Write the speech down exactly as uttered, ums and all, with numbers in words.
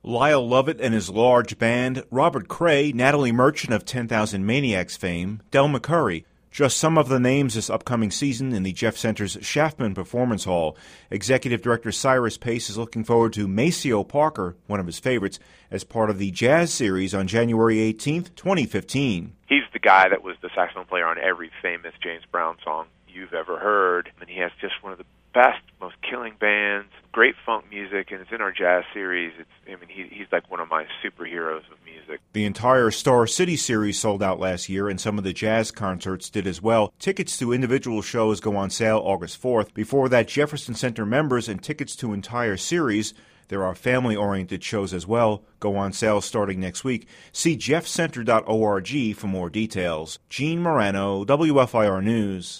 Lyle Lovett and his large band, Robert Cray, Natalie Merchant of ten thousand Maniacs fame, Del McCurry. Just some of the names this upcoming season in the Jeff Center's Shaftman Performance Hall. Executive Director Cyrus Pace is looking forward to Maceo Parker, one of his favorites, as part of the Jazz Series on January eighteenth, twenty fifteen. He's the guy that was the saxophone player on every famous James Brown song you've ever heard, and he has just one of the best, most killing bands, great funk music, and it's in our Jazz Series. It's, I mean, he, he's like one of my superheroes of music. The entire Star City series sold out last year, and some of the jazz concerts did as well. Tickets to individual shows go on sale August fourth. Before that, Jefferson Center members and tickets to entire series, there are family-oriented shows as well, go on sale starting next week. See jeff center dot org for more details. Gene Morano, W F I R News.